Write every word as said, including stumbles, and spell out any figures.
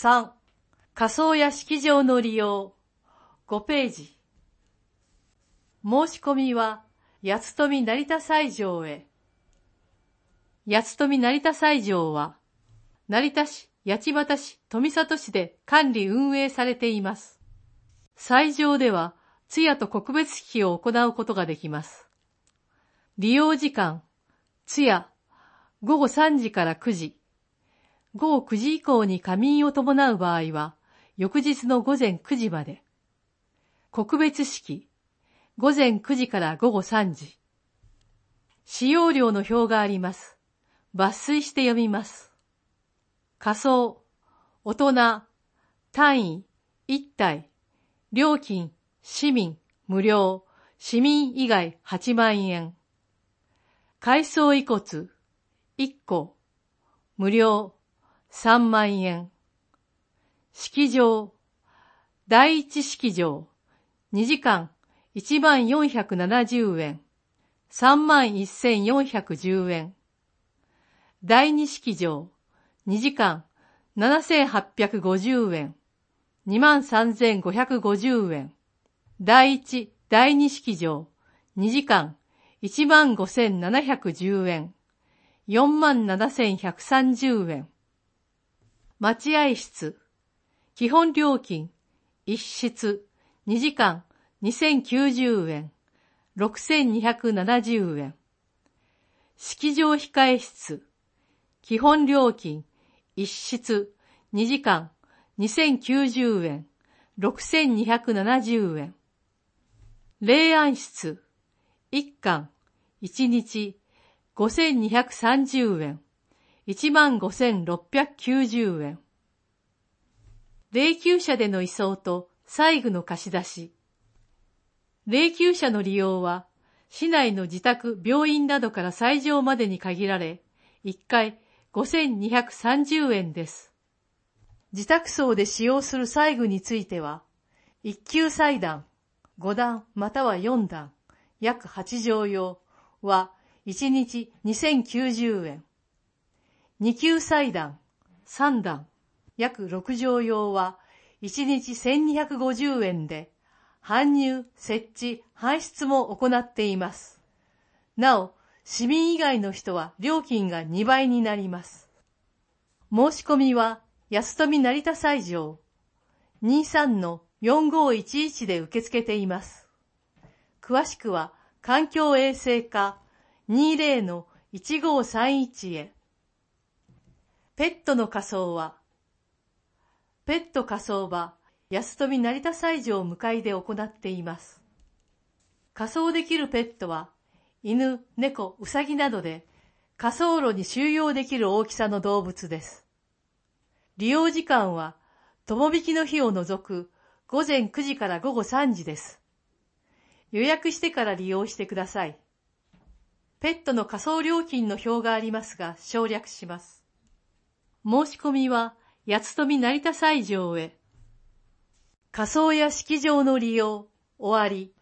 さん、仮装や式場の利用。ごページ。申し込みは、八富成田斎場へ。八富成田斎場は、成田市、八街市、富里市で管理運営されています。斎場では、通夜と告別式を行うことができます。利用時間、通夜、ごごさんじからくじ。ごごくじ以降に仮眠を伴う場合は、翌日のごぜんくじまで。告別式、ごぜんくじからごごさんじ。使用料の表があります。抜粋して読みます。仮装、大人、単位、一体、料金、市民、無料、市民以外はちまんえん。改装遺骨、いっこ、無料、さんまんえん。式場、第一式場、にじかん、いちまんよんひゃくななじゅうえん、さんまんせんよんひゃくじゅうえん。第二式場、にじかん、ななせんはっぴゃくごじゅうえん、にまんさんぜんごひゃくごじゅうえん。第一、第二式場、にじかん、いちまんごせんななひゃくじゅうえん、よんまんななせんひゃくさんじゅうえん。待合室、基本料金、一室、にじかん、にせんきゅうじゅうえん、ろくせんにひゃくななじゅうえん。式場控室、基本料金、一室、にじかん、にせんきゅうじゅうえん、ろくせんにひゃくななじゅうえん。霊安室、一館、一日、ごせんにひゃくさんじゅうえん、いちまんごせんろっぴゃくきゅうじゅうえん。霊柩車での移送と祭具の貸し出し。霊柩車の利用は、市内の自宅、病院などから斎場までに限られ、いっかいごせんにひゃくさんじゅうえんです。自宅葬で使用する祭具については、一級祭壇、ごだんまたはよんだん、約はちじょう用はいちにちにせんきゅうじゅうえん。二級祭壇、さんだん、約ろくじょう用はいちにちせんにひゃくごじゅうえんで、搬入、設置、搬出も行っています。なお、市民以外の人は料金がにばいになります。申し込みは、八富成田斎場 にじゅうさんのよんごいちいち で受け付けています。詳しくは、環境衛生課 にじゅうのいちごさんいち へ。ペットの火葬は、ペット火葬場、八富成田斎場向かいで行っています。火葬できるペットは、犬、猫、うさぎなどで、火葬炉に収容できる大きさの動物です。利用時間は、友引きの日を除くごぜんくじからごごさんじです。予約してから利用してください。ペットの火葬料金の表がありますが、省略します。申し込みは、八富成田斎場へ。火葬や式場の利用、終わり。